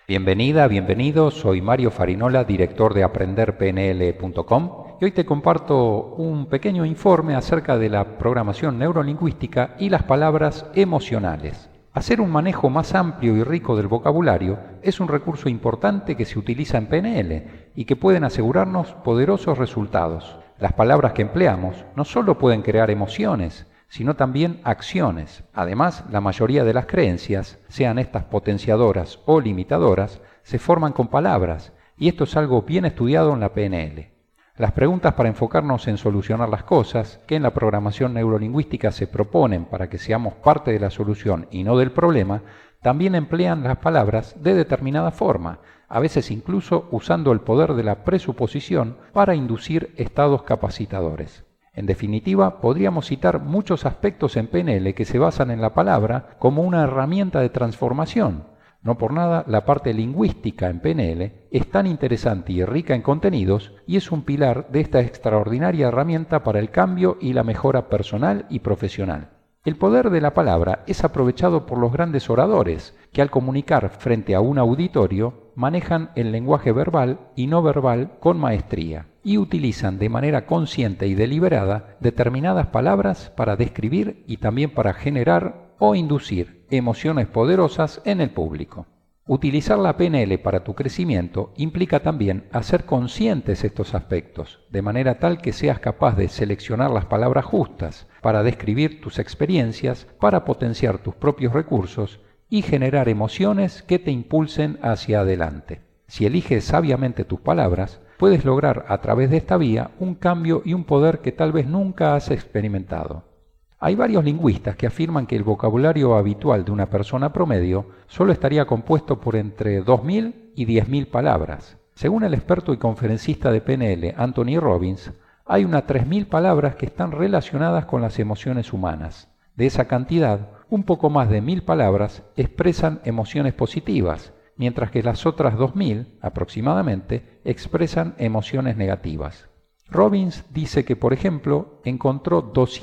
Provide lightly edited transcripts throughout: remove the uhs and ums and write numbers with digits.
Bienvenida, bienvenido, soy Mario Farinola, director de aprenderpnl.com y hoy te comparto un pequeño informe acerca de la programación neurolingüística y las palabras emocionales. Hacer un manejo más amplio y rico del vocabulario es un recurso importante que se utiliza en PNL y que pueden asegurarnos poderosos resultados. Las palabras que empleamos no solo pueden crear emociones, sino también acciones. Además, la mayoría de las creencias, sean estas potenciadoras o limitadoras, se forman con palabras, y esto es algo bien estudiado en la PNL. Las preguntas para enfocarnos en solucionar las cosas, que en la programación neurolingüística se proponen para que seamos parte de la solución y no del problema, también emplean las palabras de determinada forma, a veces incluso usando el poder de la presuposición para inducir estados capacitadores. En definitiva, podríamos citar muchos aspectos en PNL que se basan en la palabra como una herramienta de transformación. No por nada, la parte lingüística en PNL es tan interesante y rica en contenidos y es un pilar de esta extraordinaria herramienta para el cambio y la mejora personal y profesional. El poder de la palabra es aprovechado por los grandes oradores, que al comunicar frente a un auditorio manejan el lenguaje verbal y no verbal con maestría y utilizan de manera consciente y deliberada determinadas palabras para describir y también para generar o inducir emociones poderosas en el público. Utilizar la PNL para tu crecimiento implica también hacer conscientes estos aspectos, de manera tal que seas capaz de seleccionar las palabras justas para describir tus experiencias, para potenciar tus propios recursos y generar emociones que te impulsen hacia adelante. Si eliges sabiamente tus palabras, puedes lograr a través de esta vía un cambio y un poder que tal vez nunca has experimentado. Hay varios lingüistas que afirman que el vocabulario habitual de una persona promedio solo estaría compuesto por entre 2.000 y 10.000 palabras. Según el experto y conferencista de PNL Anthony Robbins, hay unas 3.000 palabras que están relacionadas con las emociones humanas. De esa cantidad, un poco más de 1.000 palabras expresan emociones positivas, mientras que las otras 2.000, aproximadamente, expresan emociones negativas. Robbins dice que, por ejemplo, encontró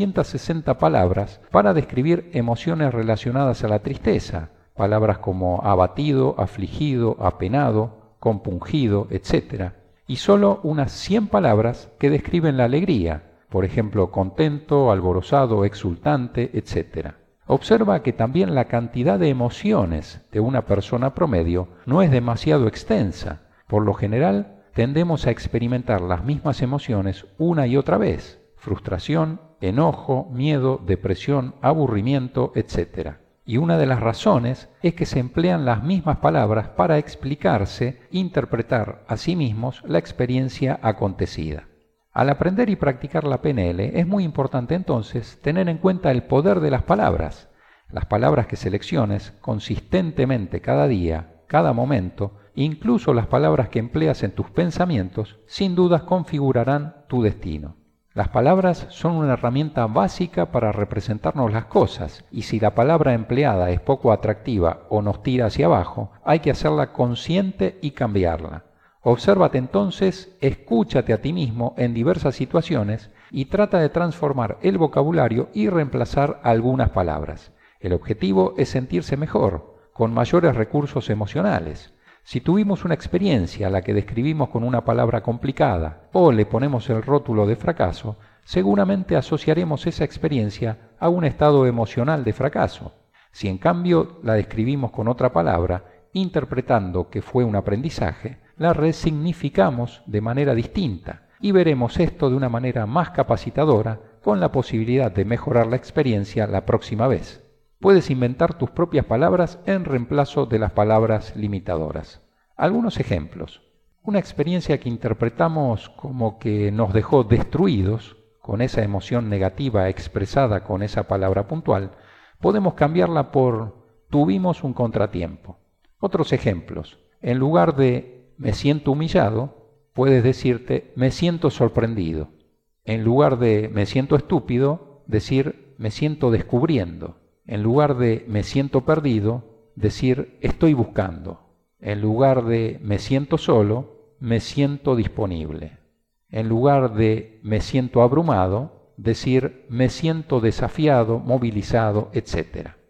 260 palabras para describir emociones relacionadas a la tristeza, palabras como abatido, afligido, apenado, compungido, etc., y solo unas 100 palabras que describen la alegría, por ejemplo, contento, alborozado, exultante, etc. Observa que también la cantidad de emociones de una persona promedio no es demasiado extensa. Por lo general, tendemos a experimentar las mismas emociones una y otra vez: frustración, enojo, miedo, depresión, aburrimiento, etc. Y una de las razones es que se emplean las mismas palabras para explicarse, interpretar a sí mismos la experiencia acontecida. Al aprender y practicar la PNL es muy importante entonces tener en cuenta el poder de las palabras. Las palabras que selecciones consistentemente cada día, cada momento, incluso las palabras que empleas en tus pensamientos, sin dudas configurarán tu destino. Las palabras son una herramienta básica para representarnos las cosas, y si la palabra empleada es poco atractiva o nos tira hacia abajo, hay que hacerla consciente y cambiarla. Obsérvate entonces, escúchate a ti mismo en diversas situaciones y trata de transformar el vocabulario y reemplazar algunas palabras. El objetivo es sentirse mejor, con mayores recursos emocionales. Si tuvimos una experiencia a la que describimos con una palabra complicada o le ponemos el rótulo de fracaso, seguramente asociaremos esa experiencia a un estado emocional de fracaso. Si en cambio la describimos con otra palabra, interpretando que fue un aprendizaje, la resignificamos de manera distinta y veremos esto de una manera más capacitadora, con la posibilidad de mejorar la experiencia la próxima vez. Puedes inventar tus propias palabras en reemplazo de las palabras limitadoras. Algunos ejemplos. Una experiencia que interpretamos como que nos dejó destruidos, con esa emoción negativa expresada con esa palabra puntual, podemos cambiarla por tuvimos un contratiempo. Otros ejemplos. En lugar de me siento humillado, puedes decirte me siento sorprendido. En lugar de me siento estúpido, decir me siento descubriendo. En lugar de me siento perdido, decir estoy buscando. En lugar de me siento solo, me siento disponible. En lugar de me siento abrumado, decir me siento desafiado, movilizado, etc.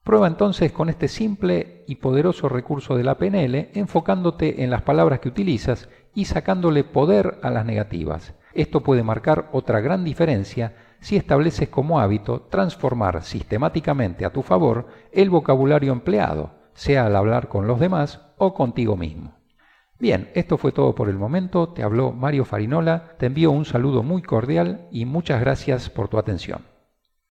Prueba entonces con este simple y poderoso recurso de la PNL, enfocándote en las palabras que utilizas y sacándole poder a las negativas. Esto puede marcar otra gran diferencia si estableces como hábito transformar sistemáticamente a tu favor el vocabulario empleado, sea al hablar con los demás o contigo mismo. Bien, esto fue todo por el momento. Te habló Mario Farinola. Te envío un saludo muy cordial y muchas gracias por tu atención.